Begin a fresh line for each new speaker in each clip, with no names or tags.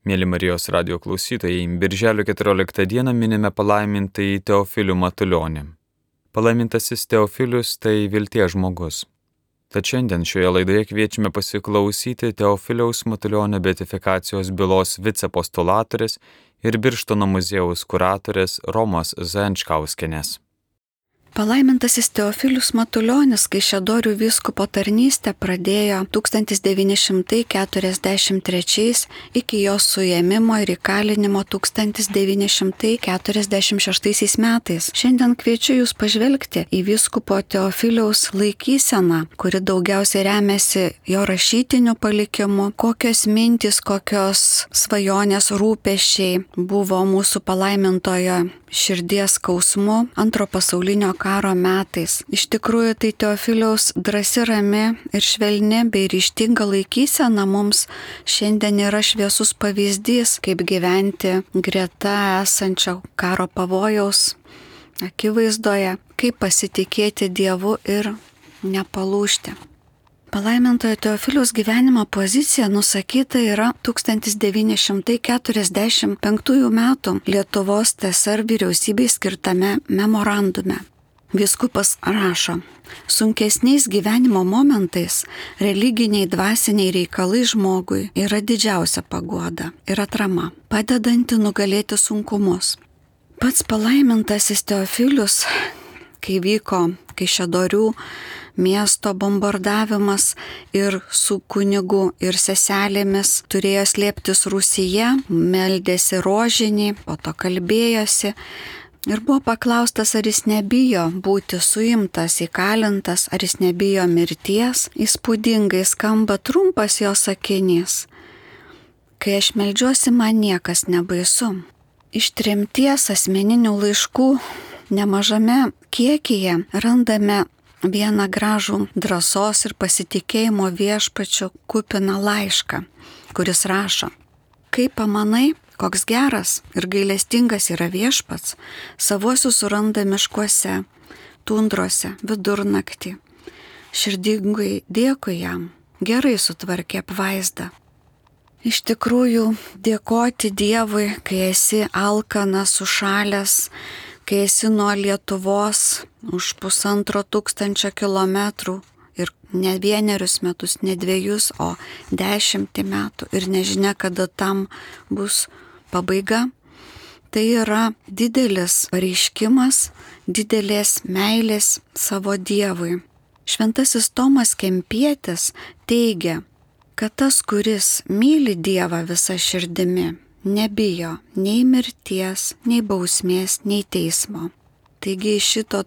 Mėly Marijos radijo klausytojai, birželio 14 dieną minime palaimintąjį Teofilių Matulionį. Palaimintasis Teofilius tai vilties žmogus. Tad šiandien šioje laidoje kviečiame pasiklausyti Teofiliaus Matulionio beatifikacijos bylos vicepostulatorės ir Birštono muziejaus kuratorės Romos Zajančkauskienės.
Palaimintasis Teofilius Matulionis Kaišiadorių vyskupo tarnystę pradėjo 1943 iki jo suėmimo ir įkalinimo 1946 metais. Šiandien kviečiu jūs pažvelgti į vyskupo Teofiliaus laikyseną, kuri daugiausiai remiasi jo rašytiniu palikimu, kokios mintys, kokios svajonės rūpesčiai buvo mūsų palaimintojo širdies skausmu Antro pasaulinio karo metais. Iš tikrųjų, tai Teofiliaus drąsi, rami ir švelni bei ryžtinga laikysena mums šiandien yra šviesus pavyzdys, kaip gyventi greta esančio karo pavojaus akivaizdoje, kaip pasitikėti Dievu ir nepalūžti. Palaimintojo Teofiliaus gyvenimo pozicija nusakyta yra 1945 metų Lietuvos TSR vyriausybei skirtame memorandume. Vyskupas rašo: sunkesniais gyvenimo momentais religiniai dvasiniai reikalai žmogui yra didžiausia paguoda ir atrama, padedanti nugalėti sunkumus. Pats palaimintasis Teofilius, kai vyko Kaišiadorių miesto bombardavimas ir su kunigu ir seselėmis turėjo slėptis rūsyje, meldėsi rožinį, po to kalbėjosi ir buvo paklaustas, ar jis nebijo būti suimtas, įkalintas, ar jis nebijo mirties. Įspūdingai skamba trumpas jo sakinys: kai aš meldžiuosi, man niekas nebaisu. Iš tremties asmeninių laiškų nemažame kiekyje randame vieną gražų drąsos ir pasitikėjimo viešpačiu kupiną laišką, kuris rašo: kaip pamanai, koks geras ir gailestingas yra viešpats, savuosius suranda miškuose, tundrose, vidurnaktį. Širdingai dėkui jam, gerai sutvarkė apvaizdą. Iš tikrųjų, dėkoti Dievui, kai esi alkanas, sušalęs, kai esi nuo Lietuvos už 1500 kilometrų ir ne 1 metus, ne 2, o 10 metų ir nežinia, kada tam bus pabaiga, tai yra didelis pareiškimas, didelės meilės savo Dievui. Šventasis Tomas Kempietis teigia, kad tas, kuris myli Dievą visą širdimi, nebijo nei mirties, nei bausmės, nei teismo. Taigi iš šito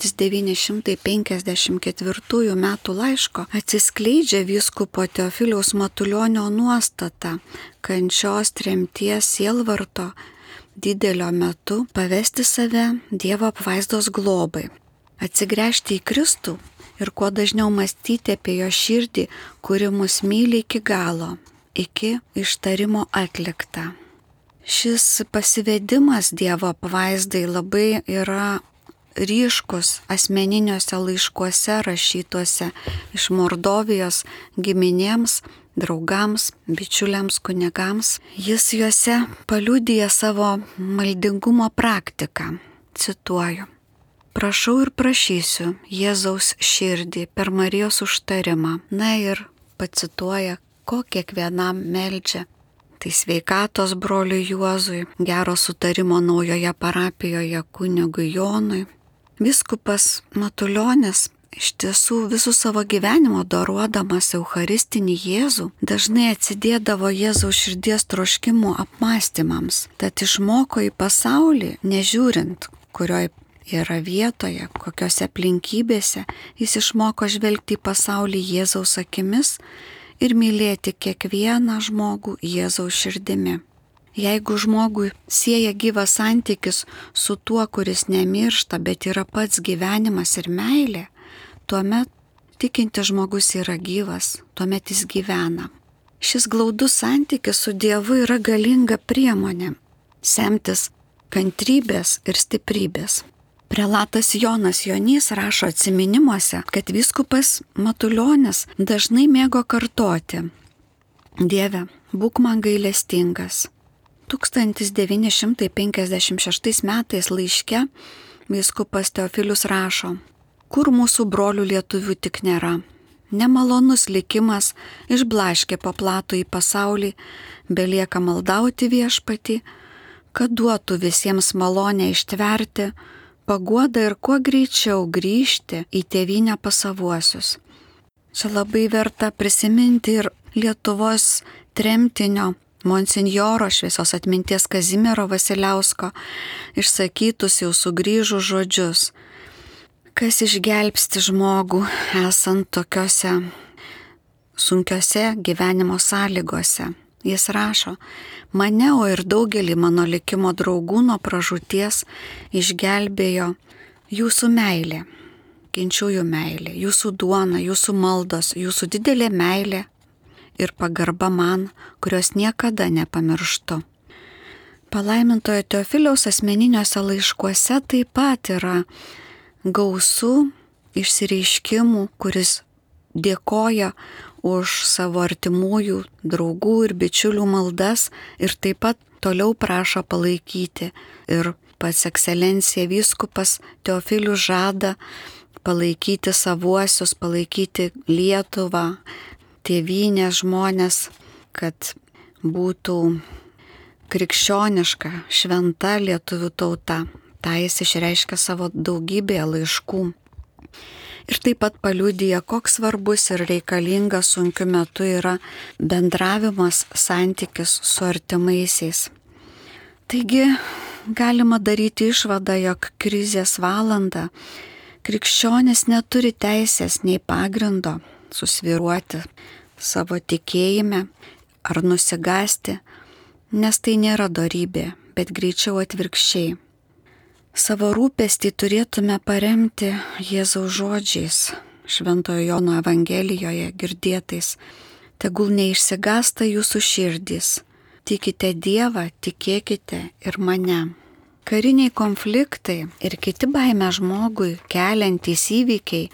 1954 metų laiško atsiskleidžia vyskupo Teofiliaus Matulionio nuostata kančios, tremties, sielvarto didelio metu pavesti save Dievo apvaizdos globai, atsigręžti į Kristų ir kuo dažniau mąstyti apie jo širdį, kuri mus myli iki galo, iki ištarimo atlikta. Šis pasivedimas Dievo apvaizdai labai yra ryškus asmeniniuose laiškuose rašytuose iš Mordovijos giminėms, draugams, bičiuliams, kunigams. Jis juose paliudija savo maldingumo praktiką. Cituoju: prašau ir prašysiu Jėzaus širdį per Marijos užtarimą. Na ir pacituoja, ko kiekvienam meldžia. Tai sveikatos broliui Juozui, gero sutarimo naujoje parapijoje kunigui Jonui. Vyskupas Matulionis iš tiesų visų savo gyvenimo doruodamas Eucharistinį Jėzų dažnai atsidėdavo Jėzaus širdies troškimų apmąstymams. Tad išmoko į pasaulį, nežiūrint, kurioje yra vietoje, kokiose aplinkybėse, jis išmoko žvelgti į pasaulį Jėzaus akimis ir mylėti kiekvieną žmogų Jėzaus širdimi. Jeigu žmogui sieja gyvas santykis su tuo, kuris nemiršta, bet yra pats gyvenimas ir meilė, tuomet tikintis žmogus yra gyvas, tuomet jis gyvena. Šis glaudus santykis su Dievu yra galinga priemonė semtis kantrybės ir stiprybės. Prelatas Jonas Jonys rašo atsiminimuose, kad vyskupas Matulionis dažnai mėgo kartoti: Dieve, būk man gailestingas. 1956 metais laiške vyskupas Teofilius rašo: kur mūsų brolių lietuvių tik nėra. Nemalonus likimas išblaškė po platų į pasaulį, belieka maldauti viešpatį, kad duotų visiems malonę ištverti, paguodą ir kuo greičiau grįžti į tėvynę pas savuosius. Čia labai verta prisiminti ir Lietuvos tremtinio monsinjoro šviesios atminties Kazimiero Vasiliausko išsakytus jau sugrįžus žodžius: kas išgelbsti žmogų esant tokiose sunkiose gyvenimo sąlygose. Jis rašo: mane, o ir daugelį mano likimo draugų nuo pražūties išgelbėjo jūsų meilė, kenčiųjų meilė, jūsų duona, jūsų maldos, jūsų didelė meilė ir pagarba man, kurios niekada nepamirštu. Palaimintojo Teofiliaus asmeniniuose laiškuose taip pat yra gausu išsireiškimų, kuris dėkoja už savo artimųjų, draugų ir bičiulių maldas ir taip pat toliau prašo palaikyti. Ir pats ekscelencija vyskupas Teofilius žada palaikyti savuosius, palaikyti Lietuvą, tėvynės žmonės, kad būtų krikščioniška, šventa lietuvių tauta. Ta jis išreiškia savo daugybėje laiškų. Ir taip pat paliudija, koks svarbus ir reikalingas sunkiu metu yra bendravimas, santykis su artimaisiais. Taigi galima daryti išvadą, jog krizės valanda krikščionis neturi teisės nei pagrindo susvyruoti savo tikėjime ar nusigasti, nes tai nėra dorybė, bet greičiau atvirkščiai. Savo rūpestį turėtume paremti Jėzaus žodžiais, Šventojo Jono Evangelijoje girdėtais: tegul neišsigąsta jūsų širdys, tikite Dievą, tikėkite ir mane. Kariniai konfliktai ir kiti baimę žmogui keliantys įvykiai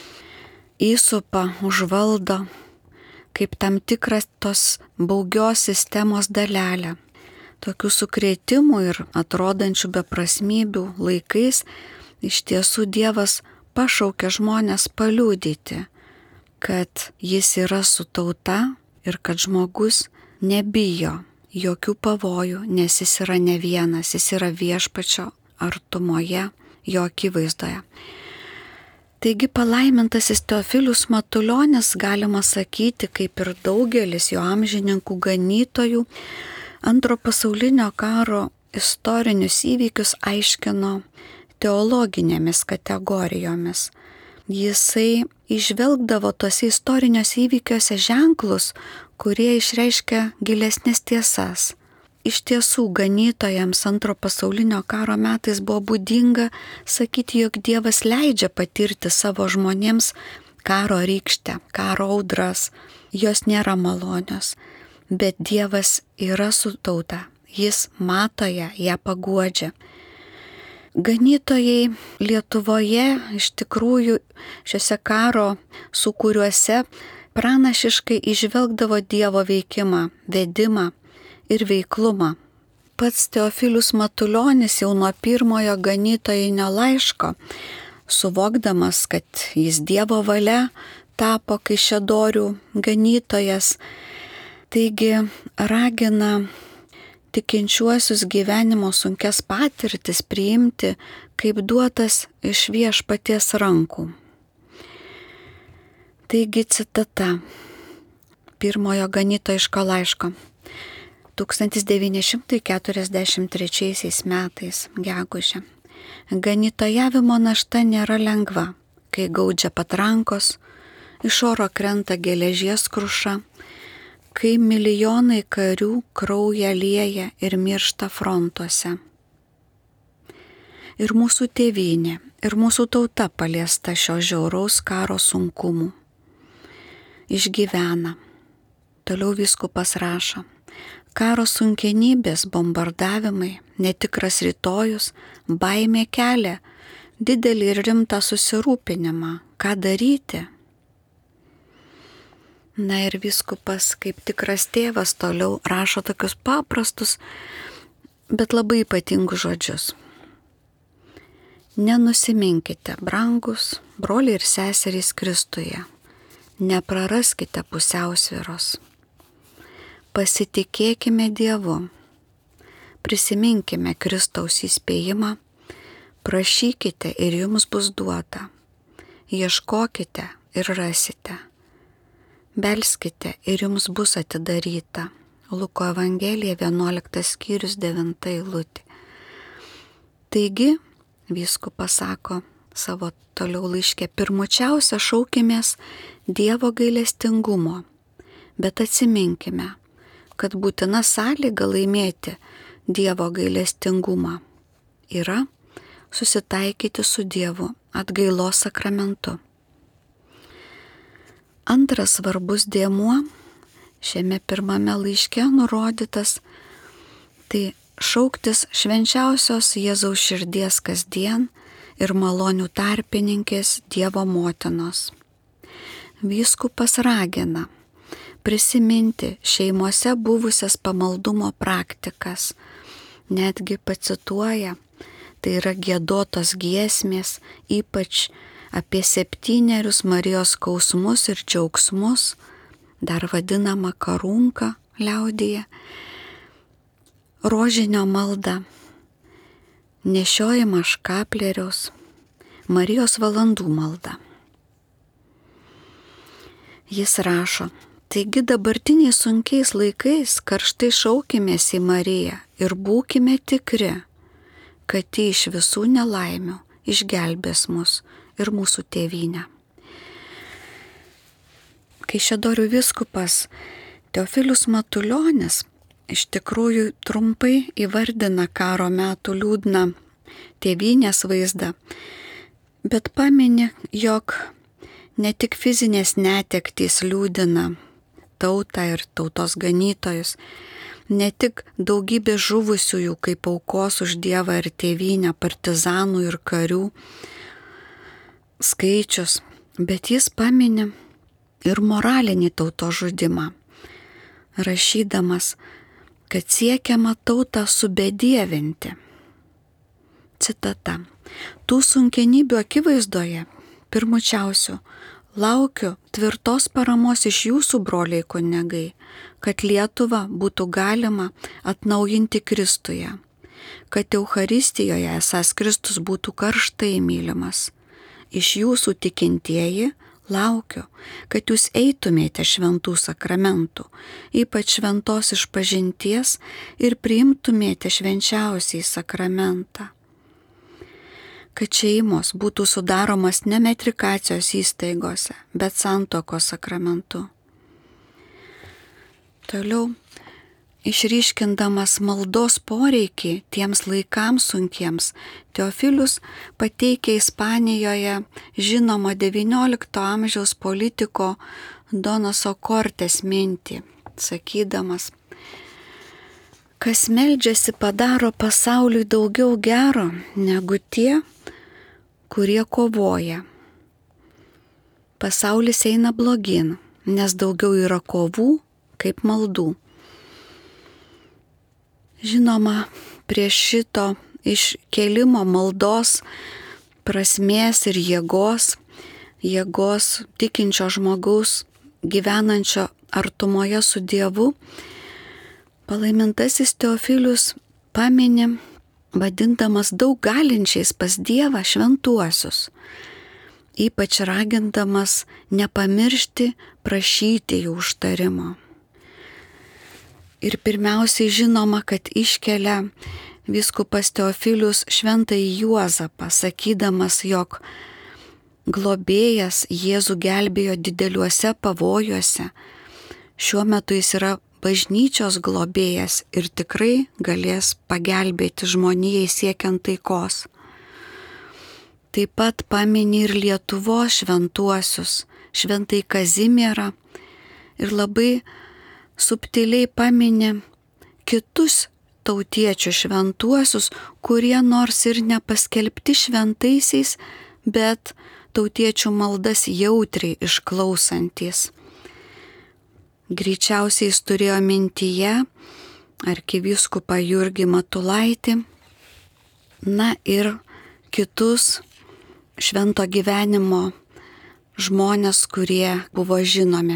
įsupa, užvaldo kaip tam tikras tos baugios sistemos dalelė. Tokių sukrėtimų ir atrodančių beprasmybių laikais iš tiesų Dievas pašaukia žmonės paliudyti, kad jis yra su tauta ir kad žmogus nebijo jokių pavojų, nes jis yra ne vienas, jis yra viešpačio artumoje, jo akivaizdoje. Taigi palaimintasis Teofilius Matulionis, galima sakyti, kaip ir daugelis jo amžininkų ganytojų, Antro pasaulinio karo istorinius įvykius aiškino teologinėmis kategorijomis. Jisai išvelgdavo tose istoriniuose įvykiuose ženklus, kurie išreiškia gilesnės tiesas. Iš tiesų, ganytojams Antro pasaulinio karo metais buvo būdinga sakyti, jog Dievas leidžia patirti savo žmonėms karo rykštę, karo audras. Jos nėra malonios, bet Dievas yra su tauta, jis mato ją paguodžia. Ganytojai Lietuvoje iš tikrųjų šiuose karo sūkuriuose pranašiškai įžvelgdavo Dievo veikimą, vedimą ir veiklumą. Pats Teofilius Matulionis jau nuo pirmojo ganytojinio laiško, suvokdamas, kad jis Dievo valia tapo kaišiadorių ganytojas, taigi ragina tikinčiuosius gyvenimo sunkias patirtis priimti kaip duotas iš viešpaties rankų. Taigi citata pirmojo ganytojiško laiško. 1943 metais gegužę. Ganytojavimo našta nėra lengva, kai gaudžia patrankos, iš oro krenta geležies kruša, kai milijonai karių kraują lieja ir miršta frontuose. Ir mūsų tėvynė, ir mūsų tauta paliesta šio žiauraus karo sunkumų. Išgyvena. Toliau vyskupas rašo: karo sunkenybės, bombardavimai, netikras rytojus, baimė kelia didelį ir rimtą susirūpinimą. Ką daryti? Na ir vyskupas, kaip tikras tėvas, toliau rašo tokius paprastus, bet labai ypatingus žodžius. Nenusiminkite, brangus broliai ir seserys Kristuje, nepraraskite pusiausvyros. Pasitikėkime Dievu, prisiminkime Kristaus įspėjimą, prašykite ir jums bus duota, ieškokite ir rasite. Belskite ir jums bus atidaryta. Luko Evangelija 11 skyrius 9 eilutė. Taigi, vyskupas sako savo toliau laiške, pirmučiausia šaukimės Dievo gailestingumo, bet atsiminkime, kad būtina sąlyga laimėti Dievo gailestingumą yra susitaikyti su Dievu atgailos sakramentu. Antras svarbus dėmuo šiame pirmame laiške nurodytas, tai šauktis švenčiausios Jėzaus širdies kasdien ir malonių tarpininkės Dievo motinos. Vyskupas ragina prisiminti šeimose buvusias pamaldumo praktikas, netgi pacituoja, tai yra giedotos giesmės, ypač apie 7 Marijos skausmus ir džiaugsmus, dar vadinama karunka liaudyje, rožinio malda, nešiojama škapleriaus, Marijos valandų malda. Jis rašo, taigi dabartiniais sunkiais laikais karštai šaukimės į Mariją ir būkime tikri, kad ji iš visų nelaimių išgelbės mus ir mūsų tėvynę. Kaišiadorių vyskupas Teofilius Matulionis iš tikrųjų trumpai įvardina karo metų liūdną tėvynės vaizdą, bet pamini, jog ne tik fizinės netektys liūdina tautą ir tautos ganytojus, ne tik daugybė žuvusiųjų kaip aukos už Dievą ir tėvynę, partizanų ir karių skaičius, bet jis pamini ir moralinį tautos žudimą, rašydamas, kad siekiama tautą subedievinti. Citata. Tų sunkenybių akivaizdoje, pirmučiausių, laukiu tvirtos paramos iš jūsų, broliai kunigai, kad Lietuvą būtų galima atnaujinti Kristuje, kad Eucharistijoje esąs Kristus būtų karštai mylimas. Iš jūsų tikintieji laukiu, kad jūs eitumėte šventų sakramentų, ypač šventos išpažinties ir priimtumėte švenčiausiai sakramentą. Kad šeimos būtų sudaromas ne metrikacijos įstaigose, bet santuokos sakramentu. Toliau, išryškindamas maldos poreikį tiems laikams sunkiems, Teofilius pateikė Ispanijoje žinomo XIX amžiaus politiko Donoso Kortes mintį, sakydamas, kas meldžiasi padaro pasauliui daugiau gero negu tie, kurie kovoja. Pasaulis eina blogin, nes daugiau yra kovų kaip maldų. Žinoma, prie šito iškėlimo maldos prasmės ir jėgos tikinčio žmogaus gyvenančio artumoje su Dievu, palaimintasis Teofilius pamini, vadindamas daug galinčiais pas Dievą šventuosius, ypač ragindamas nepamiršti prašyti jų užtarimo. Ir pirmiausiai žinoma, kad iškelia vyskupas Teofilius šventąjį Juozapą, sakydamas, jog globėjas Jėzų gelbėjo dideliuose pavojuose. Šiuo metu jis yra bažnyčios globėjas ir tikrai galės pagelbėti žmonijai siekiant taikos. Taip pat pamini ir Lietuvos šventuosius, šventąjį Kazimierą ir labai subtiliai pamini kitus tautiečių šventuosius, kurie nors ir nepaskelbti šventaisiais, bet tautiečių maldas jautriai išklausantis. Greičiausiai jis turėjo mintyje arkivyskupą Jurgį Matulaitį, na ir kitus švento gyvenimo žmonės, kurie buvo žinomi.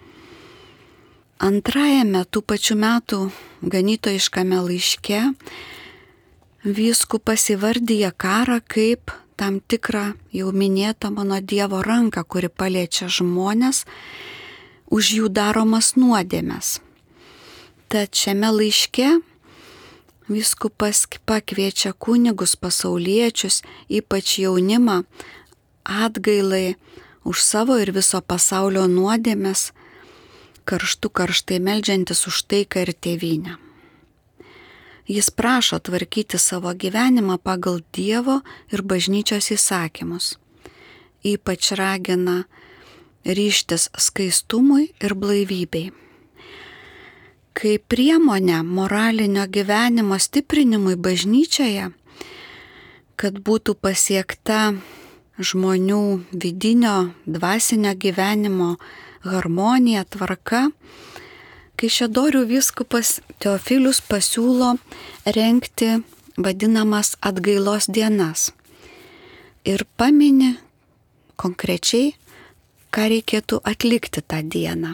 Antrajame tų pačių metų ganytojiškame laiške vyskupas įvardyja karą kaip tam tikrą jau minėtą mano Dievo ranką, kuri paliečia žmonės už jų daromas nuodėmes. Tad šiame laiške vyskupas pakviečia kunigus, pasauliečius, ypač jaunimą, atgailai už savo ir viso pasaulio nuodėmes, karštai meldžiantis už taiką ir tėvynę. Jis prašo tvarkyti savo gyvenimą pagal Dievo ir bažnyčios įsakymus. Ypač ragina ryžtis skaistumui ir blaivybei. Kaip priemonė moralinio gyvenimo stiprinimui bažnyčioje, kad būtų pasiekta žmonių vidinio dvasinio gyvenimo harmonija, tvarka, Kaišiadorių vyskupas Teofilius pasiūlo rengti vadinamas atgailos dienas ir pamini konkrečiai, ką reikėtų atlikti tą dieną.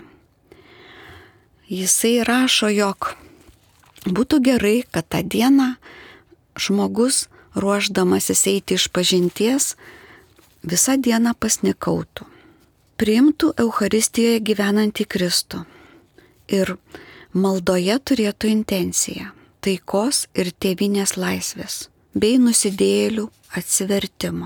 Jisai rašo, jog būtų gerai, kad tą dieną žmogus, ruošdamasis eiti išpažinties, visą dieną pasnikautų, priimtų Eucharistijoje gyvenantį Kristų ir maldoje turėtų intenciją taikos ir tėvynės laisvės bei nusidėjėlių atsivertimo.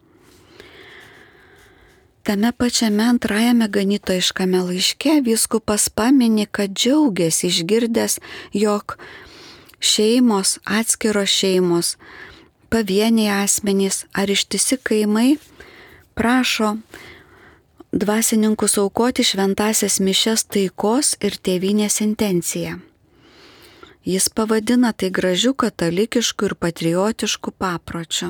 Tame pačiame antrajame ganytojiškame laiške vyskupas pamini, kad džiaugiasi išgirdęs, jog šeimos, atskiros šeimos, pavieniai asmenys ar ištisi kaimai prašo dvasininkus aukoti šventąsias mišias taikos ir tėvynės intenciją. Jis pavadina tai gražiu katalikišku ir patriotišku papročiu.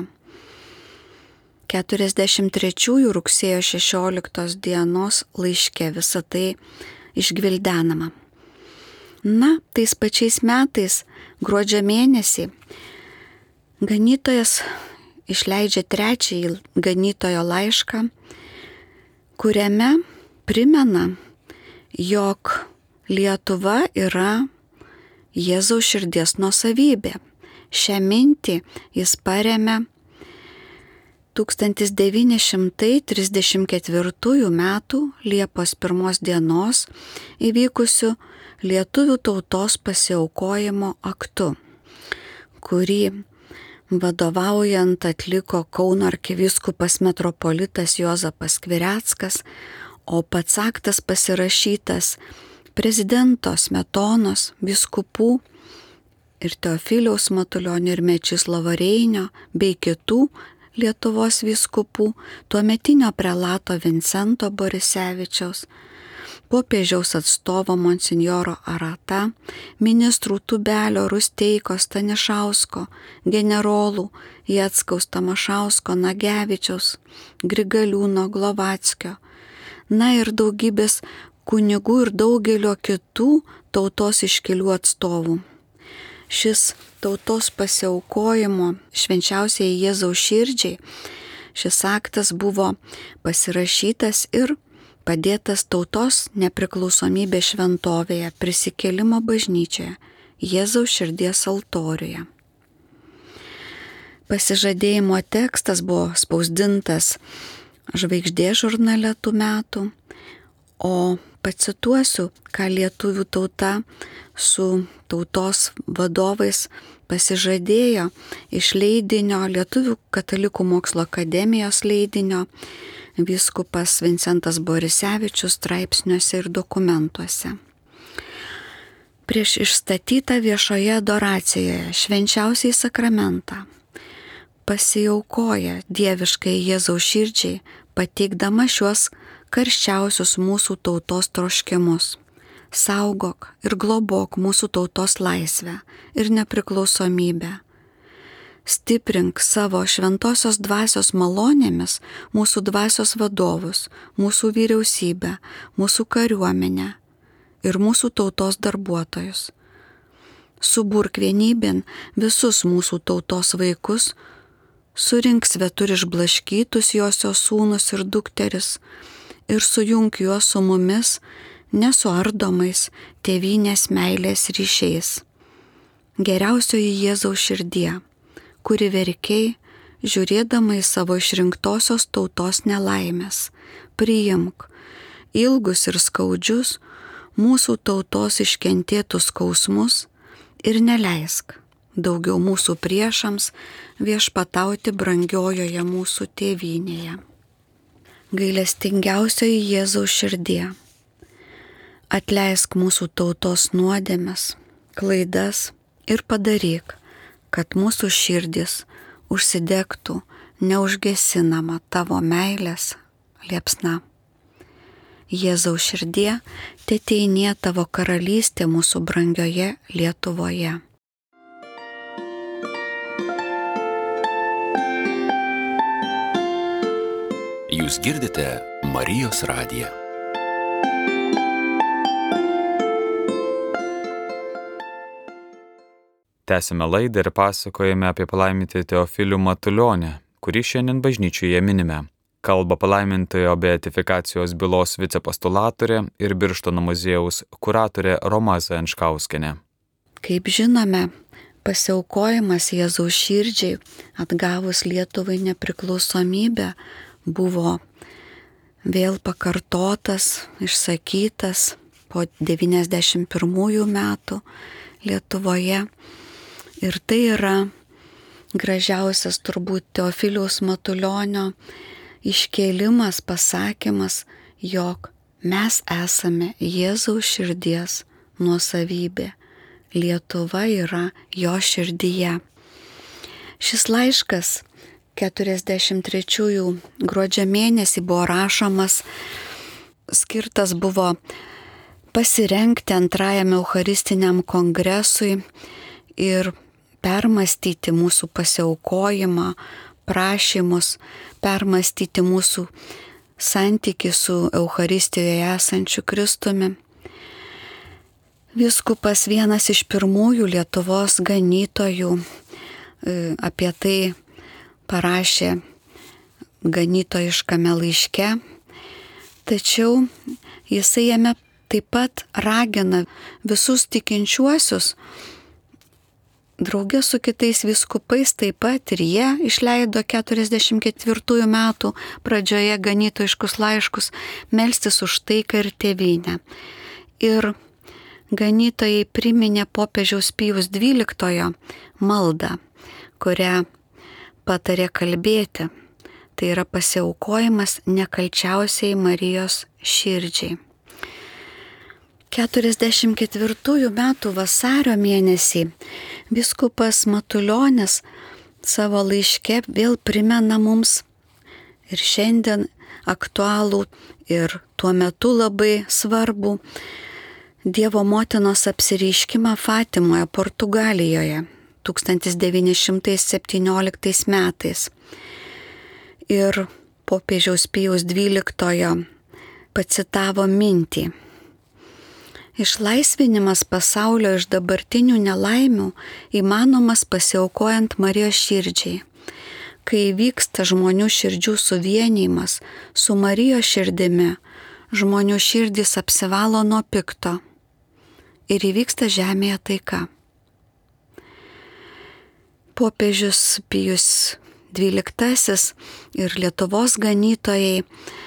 43 rugsėjo 16 dienos laiške visą tai išgvildenama. Na, tais pačiais metais, gruodžio mėnesį, ganytojas išleidžia trečiąjį ganytojo laišką, kuriame primena, jog Lietuva yra Jėzaus širdies nuosavybė. Šią mintį jis paremia 1934 m. Liepos 1 dienos įvykusiu lietuvių tautos pasiaukojimo aktu, kurį vadovaujant atliko Kauno arkivyskupas metropolitas Juozapas Skvireckas, o pats aktas pasirašytas prezidento Smetonos, vyskupų ir Teofiliaus Matulionio ir Mečislovo Reinio bei kitų Lietuvos vyskupų, tuometinio prelato Vincento Borisevičiaus, popiežiaus atstovo monsinjoro Arata, ministrų Tubelio, Rusteiko, Stanišausko, generolų Jackaus, Tamašausko, Nagevičiaus, Grigaliūno, Glovackio, na ir daugybės kunigų ir daugelio kitų tautos iškilių atstovų. Šis tautos pasiaukojimo švenčiausiai Jėzaus širdžiai, šis aktas buvo pasirašytas ir padėtas tautos nepriklausomybės šventovėje, Prisikėlimo bažnyčioje, Jėzaus širdies altoriuje. Pasižadėjimo tekstas buvo spausdintas Žvaigždė žurnale tų metų, o pacituosiu, ką lietuvių tauta su tautos vadovais pasižadėjo iš leidinio, Lietuvių katalikų mokslo akademijos leidinio, vyskupas Vincentas Borisevičius straipsniuose ir dokumentuose. Prieš išstatytą viešoje adoracijoje švenčiausiai sakramentą pasiaukoja dieviškai Jėzaus širdžiai, pateikdama šiuos karščiausius mūsų tautos troškimus. Saugok ir globok mūsų tautos laisvę ir nepriklausomybę. Stiprink savo šventosios dvasios malonėmis mūsų dvasios vadovus, mūsų vyriausybę, mūsų kariuomenę ir mūsų tautos darbuotojus. Suburk vienybėn visus mūsų tautos vaikus, surink svetur išblaškytus Josios sūnus ir dukteris ir sujunk juos su mumis nesuardomais tėvynės meilės ryšiais. Geriausioji Jėzaus širdie, kuri verkiai, žiūrėdama į savo išrinktosios tautos nelaimės, priimk ilgus ir skaudžius mūsų tautos iškentėtus skausmus ir neleisk daugiau mūsų priešams viešpatauti brangiojoje mūsų tėvynėje. Gailestingiausioji Jėzaus širdie, atleisk mūsų tautos nuodėmes, klaidas ir padaryk, kad mūsų širdis užsidegtų neužgesinama tavo meilės liepsna. Jėzaus širdie, teteinie tavo karalystė mūsų brangioje Lietuvoje.
Jūs girdite Marijos radiją.
Tęsime laidą ir pasakojame apie palaimintąjį Teofilių Matulionį, kurį šiandien bažnyčioje minime. Kalba palaimintojo beatifikacijos bylos vicepostulatorė ir Birštono muziejaus kuratorė Roma Zajančkauskienė.
Kaip žinome, pasiaukojimas Jėzaus širdžiai atgavus Lietuvai nepriklausomybę buvo vėl pakartotas, išsakytas po 91 metų Lietuvoje. Ir tai yra gražiausias turbūt Teofiliaus Matulionio iškėlimas, pasakymas, jog mes esame Jėzaus širdies nuosavybė. Lietuva yra jo širdyje. Šis laiškas 43 gruodžio mėnesį buvo rašomas, skirtas buvo pasirengti antrajam Eucharistiniam kongresui ir permastyti mūsų pasiaukojimą, prašymus, permastyti mūsų santykį su Eucharistijoje esančiu Kristumi. Vyskupas vienas iš pirmųjų Lietuvos ganytojų apie tai parašė ganytojiškame laiške, tačiau jisai jame taip pat ragina visus tikinčiuosius draugė su kitais vyskupais taip pat ir jie išleido 44 metų pradžioje ganytojiškus laiškus melstis už taiką ir tėvynę. Ir ganytojai priminė popiežiaus Pijaus XII maldą, kurią patarė kalbėti. Tai yra pasiaukojimas nekalčiausiai Marijos širdžiai. 44 metų vasario mėnesį vyskupas Matulionis savo laiške vėl primena mums ir šiandien aktualų ir tuo metu labai svarbu Dievo motinos apsireiškimą Fatimoje, Portugalijoje 1917 metais. Ir popiežiaus Pijaus XII pacitavo mintį. Išlaisvinimas pasaulio iš dabartinių nelaimių įmanomas pasiaukojant Marijos širdžiai. Kai vyksta žmonių širdžių suvienijimas su Marijos širdimi, žmonių širdys apsivalo nuo pikto ir įvyksta žemėje taika. Popiežius Pijus XII ir Lietuvos ganytojai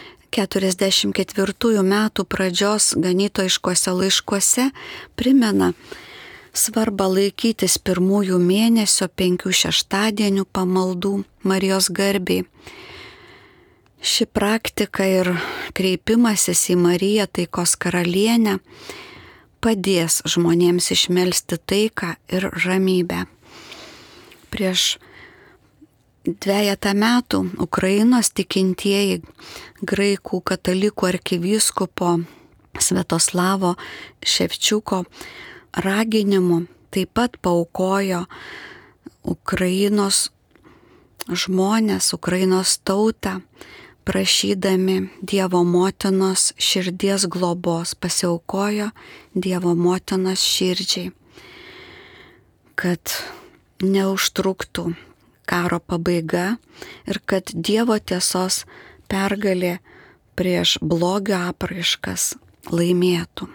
44 metų pradžios ganytojiškuose laiškuose primena svarbą laikytis pirmųjų mėnesio 5 šeštadienių pamaldų Marijos garbei. Ši praktika ir kreipimasis į Mariją taikos karalienę padės žmonėms išmelsti taiką ir ramybę. Prieš 2 metų Ukrainos tikintieji graikų katalikų arkivyskupo Svetoslavo Ševčiuko raginimu taip pat paaukojo Ukrainos žmonės, Ukrainos tautą, prašydami Dievo motinos širdies globos, pasiaukojo Dievo motinos širdžiai, kad neužtruktų karo pabaiga ir kad Dievo tiesos pergalė prieš blogio apraiškas laimėtų.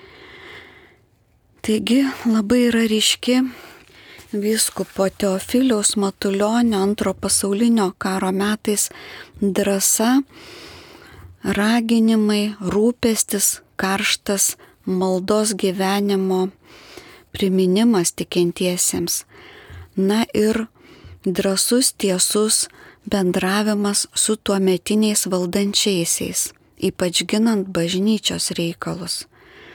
Taigi labai yra ryški vyskupo Teofiliaus Matulionio antro pasaulinio karo metais drąsa, raginimai, rūpestis, karštas maldos gyvenimo priminimas tikintiesiems. Na ir drąsus, tiesus bendravimas su tuometiniais valdančiaisiais, ypač ginant bažnyčios reikalus.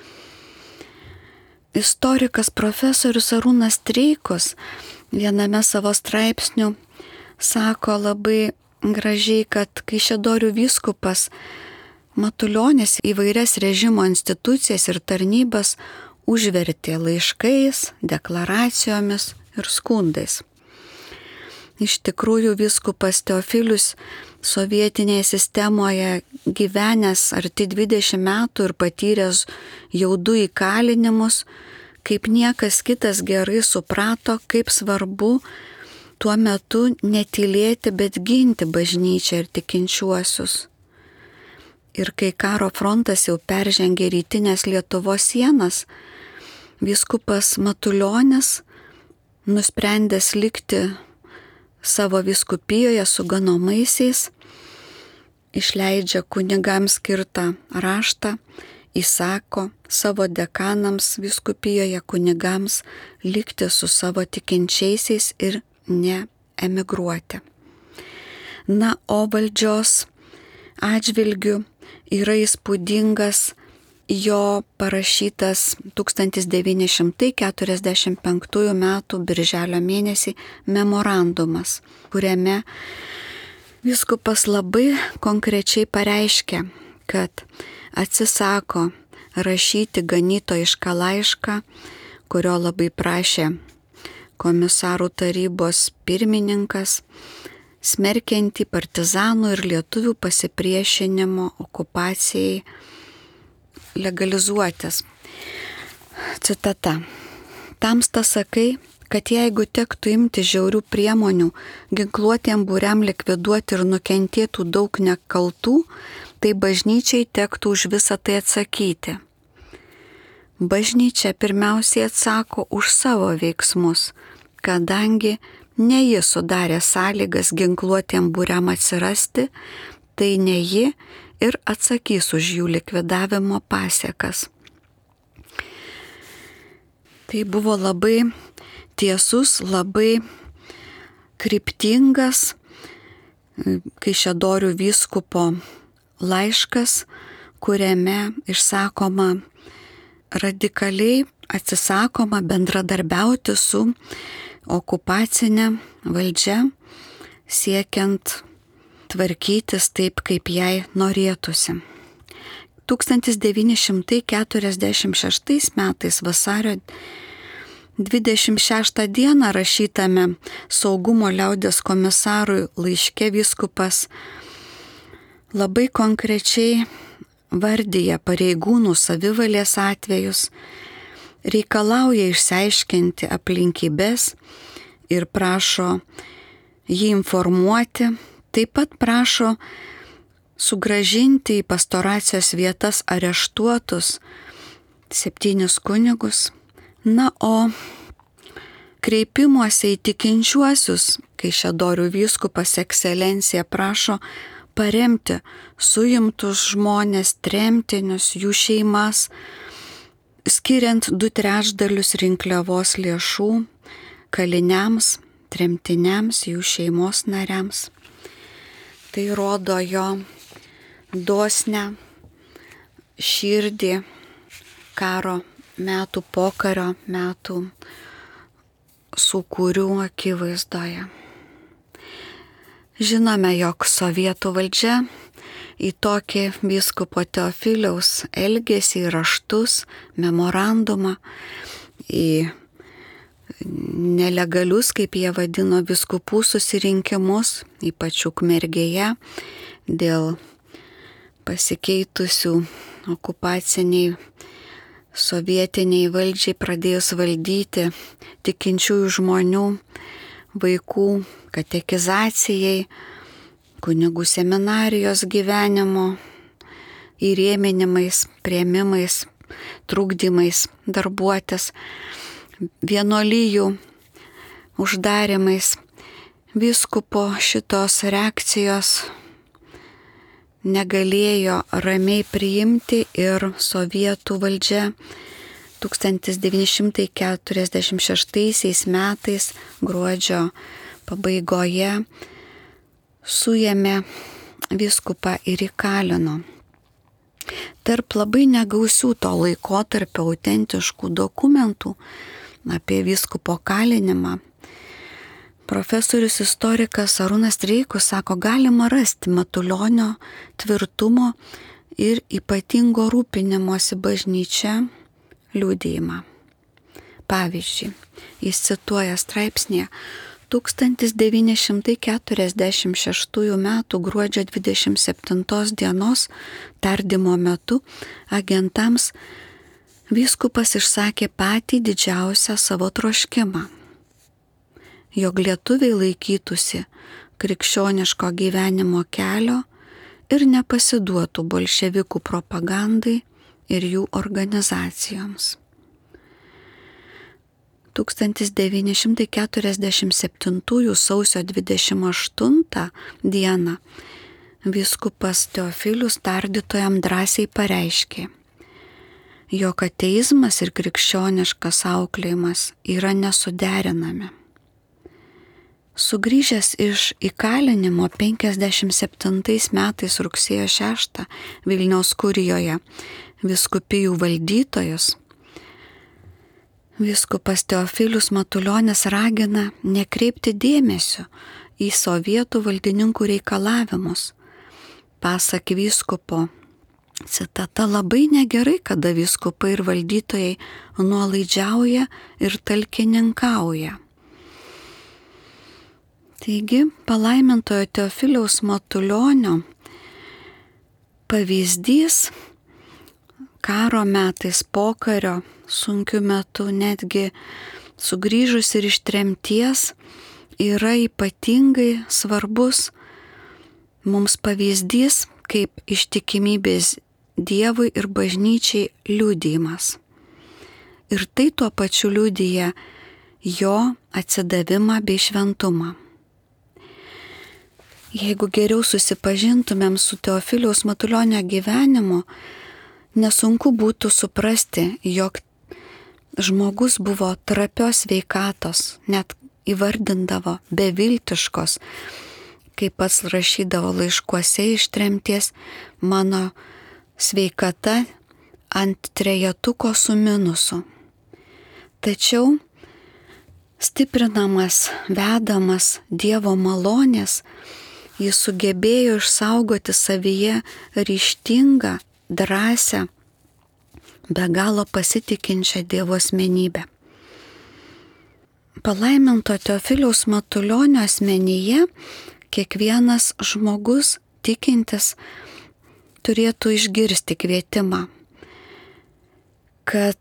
Istorikas profesorius Arūnas Streikus viename savo straipsnių sako labai gražiai, kad Kaišiadorių vyskupas Matulionis įvairias režimo institucijas ir tarnybas užvertė laiškais, deklaracijomis ir skundais. Iš tikrųjų, vyskupas Teofilius sovietinėje sistemoje gyvenęs arti 20 metų ir patyręs jau 2 įkalinimus, kaip niekas kitas gerai suprato, kaip svarbu tuo metu netylėti, bet ginti bažnyčią ir tikinčiuosius. Ir kai karo frontas jau peržengė rytinės Lietuvos sienas, vyskupas Matulionis, nusprendęs likti savo vyskupijoje su ganomaisiais, išleidžia kunigams skirtą raštą, įsako savo dekanams vyskupijoje kunigams likti su savo tikinčiaisiais ir neemigruoti. Na, o valdžios atžvilgiu yra įspūdingas jo parašytas 1945 m. birželio mėnesį memorandumas, kuriame vyskupas labai konkrečiai pareiškė, kad atsisako rašyti ganytojišką laišką, kurio labai prašė komisarų tarybos pirmininkas, smerkiantį partizanų ir lietuvių pasipriešinimo okupacijai legalizuotis. Citata. Tamsta sakai, kad jeigu tektų imti žiaurių priemonių, ginkluotiem būriam likviduoti ir nukentėtų daug nekaltų, tai bažnyčiai tektų už visą tai atsakyti. Bažnyčia pirmiausiai atsako už savo veiksmus, kadangi ne ji sudarė sąlygas ginkluotiem būriam atsirasti, tai ne ji ir atsakys už jų likvidavimo pasiekas. Tai buvo labai tiesus, labai kryptingas Kaišiadorių vyskupo laiškas, kuriame išsakoma radikaliai atsisakoma bendradarbiauti su okupacinė valdžia, siekiant tvarkytis taip, kaip jai norėtųsi. 1946 metais vasario 26 dieną rašytame saugumo liaudies komisarui laiške vyskupas labai konkrečiai vardyja pareigūnų savivalės atvejus, reikalauja išsiaiškinti aplinkybes ir prašo jį informuoti, taip pat prašo sugrąžinti į pastoracijos vietas areštuotus 7 kunigus. Na, o kreipimuose į tikinčiuosius Kaišiadorių vyskupas ekscelencija prašo paremti suimtus žmonės, tremtinius, jų šeimas, skiriant 2/3 rinkliavos lėšų kaliniams, tremtiniams, jų šeimos nariams. Tai rodo jo dosnę širdį karo metų, pokario metų sūkurių akivaizdoje. Žinome, jog sovietų valdžia į tokį vyskupo Teofiliaus elgesį, raštus, memorandumą, į nelegalius, kaip jie vadino, vyskupų susirinkimus, ypač Ukmergėje, dėl pasikeitusių okupaciniai sovietiniai valdžiai pradėjus valdyti tikinčiųjų žmonių, vaikų katekizacijai, kunigų seminarijos gyvenimo įrėminimais, priėmimais, trukdymais darbuotis, vienuolijų uždarimais. Vyskupo šitos reakcijos negalėjo ramiai priimti ir sovietų valdžia 1946 metais gruodžio pabaigoje suėmė vyskupą ir įkalino. Tarp labai negausių to laikotarpio autentiškų dokumentų apie vyskupo kalinimą profesorius istorikas Arūnas Streikus sako, galima rasti Matulionio tvirtumo ir ypatingo rūpinimosi bažnyčia liudijimą. Pavyzdžiui, jis cituoja straipsnėje 1946 m. gruodžio 27 dienos tardymo metu agentams vyskupas išsakė patį didžiausią savo troškimą, jog lietuviai laikytųsi krikščioniško gyvenimo kelio ir nepasiduotų bolševikų propagandai ir jų organizacijoms. 1947 sausio 28 dieną vyskupas Teofilius tardytojam drąsiai pareiškė, jog ateizmas ir krikščioniškas auklėjimas yra nesuderinami. Sugrįžęs iš įkalinimo 57 metais rugsėjo 6 Vilniaus kurijoje vyskupijų valdytojus, vyskupas Teofilius Matulionis ragina nekreipti dėmesio į sovietų valdininkų reikalavimus. Pasak vyskupo, citata, labai negerai, kada vyskupai ir valdytojai nuolaidžiauja ir talkininkauja. Taigi, palaimintojo Teofiliaus Matulionio pavyzdys karo metais, pokario sunkiu metu, netgi sugrįžus ir iš tremties, yra ypatingai svarbus mums pavyzdys kaip ištikimybės Dievui ir bažnyčiai liudijimas. Ir tai tuo pačiu liudija jo atsidavimą bei šventumą. Jeigu geriau susipažintumėm su Teofiliaus Matulionio gyvenimu, nesunku būtų suprasti, jog žmogus buvo trapios sveikatos, net įvardindavo beviltiškos, kaip pats rašydavo laiškuose iš tremties, mano sveikata ant trejetuko su minusu. Tačiau stiprinamas, vedamas Dievo malonės, jis sugebėjo išsaugoti savyje ryžtingą, drąsią, be galo pasitikinčią Dievo asmenybę. Palaiminto Teofiliaus Matulionio asmenyje kiekvienas žmogus tikintis turėtų išgirsti kvietimą, kad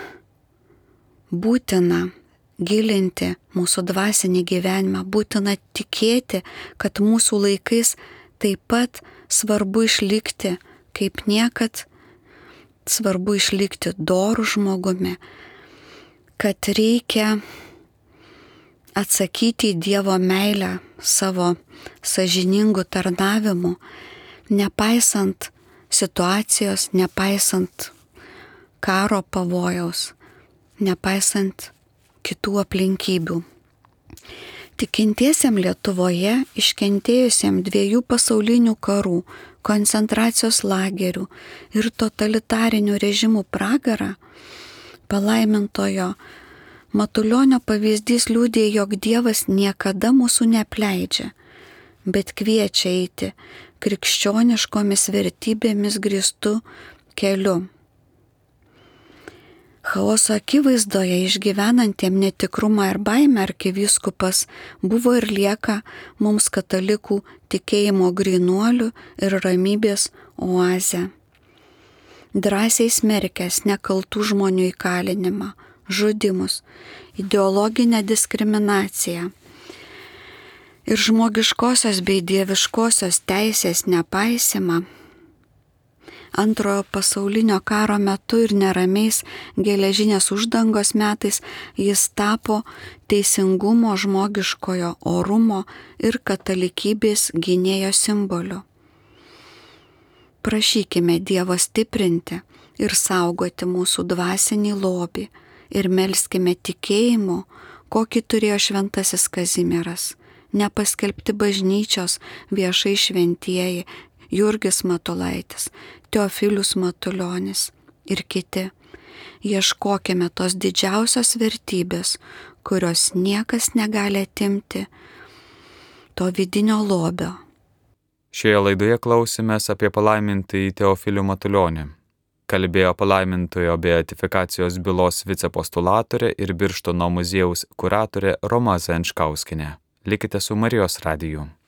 būtina gilinti mūsų dvasinį gyvenimą, būtina tikėti, kad mūsų laikais taip pat svarbu išlikti, kaip niekad svarbu išlikti dorų žmogumi, kad reikia atsakyti į Dievo meilę savo sąžiningų tarnavimų, nepaisant situacijos, nepaisant karo pavojaus, nepaisant kitų aplinkybių. Tikintiesiam Lietuvoje, iškentėjusiam 2 pasaulinių karų, koncentracijos lagerių ir totalitarinių režimų pragarą, palaimintojo Matulionio pavyzdys liudija, jog Dievas niekada mūsų neapleidžia, bet kviečia eiti krikščioniškomis vertybėmis grįstų keliu. Chaoso akivaizdoje išgyvenantiem netikrumą ir baimę arkivyskupas buvo ir lieka mums katalikų tikėjimo grynuolių ir ramybės oazę. Drąsiai smerkęs nekaltų žmonių įkalinimą, žudimus, ideologinę diskriminaciją ir žmogiškosios bei dieviškosios teisės nepaisimą, Antrojo pasaulinio karo metu ir neramiais geležinės uždangos metais jis tapo teisingumo, žmogiškojo orumo ir katalikybės gynėjo simboliu. Prašykime Dievo stiprinti ir saugoti mūsų dvasinį lobį ir melskime tikėjimu, kokį turėjo šventasis Kazimieras, nepaskelbti bažnyčios viešai šventieji Jurgis Matulaitis, Teofilius Matulionis ir kiti. Ieškokime tos didžiausios vertybės, kurios niekas negali atimti, to vidinio lobio.
Šioje laidoje klausėmės apie palaimintąjį Teofilių Matulionį. Kalbėjo palaimintojo beatifikacijos bylos vicepostulatorė ir Birštono muziejaus kuratorė Roma Zajančkauskienė. Likite su Marijos radiju.